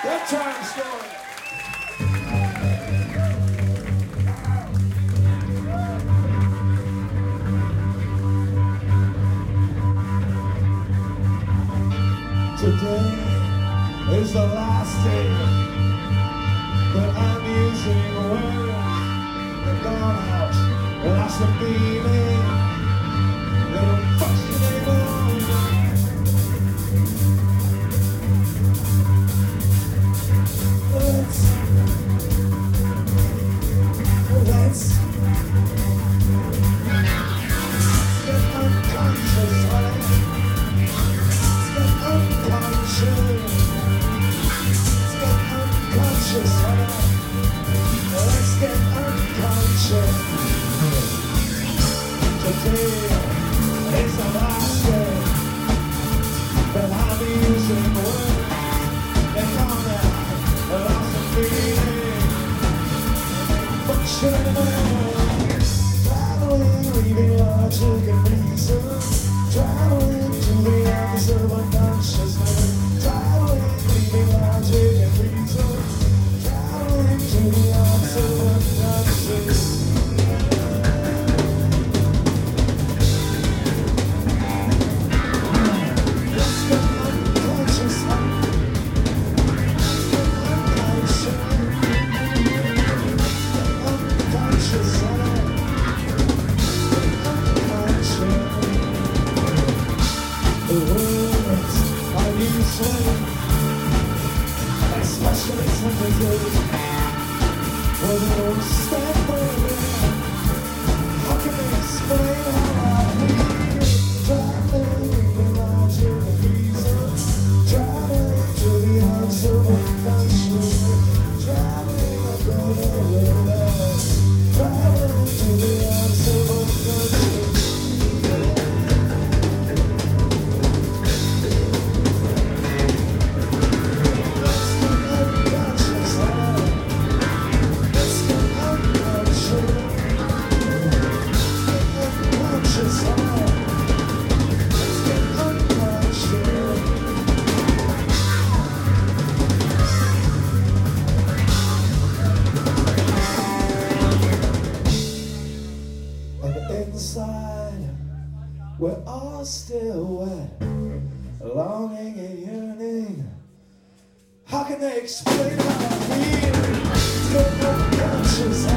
Bedtime story. Today is the last day that I'm using words that gone out and lost the feeling. They don't function anymore. Let's get unconscious, honey. Let's get unconscious. Let's get unconscious, honey. Let's get unconscious. Today is the last day that I'll be using words that come out and lost the feeling. Function anymore. Traveling, leaving logic and reason. Traveling to the office of unconsciousness. Traveling, leaving logic and reason. Traveling to the office of unconsciousness. Especially sensitive, well, they don't stand for me. How can I explain how I feel? Traveling in logic and reason, traveling to the arms of unconscious, traveling across the world, traveling to the arms of unconscious. Inside, we're all still wet, longing and yearning. How can they explain how I feel? Get unconscious.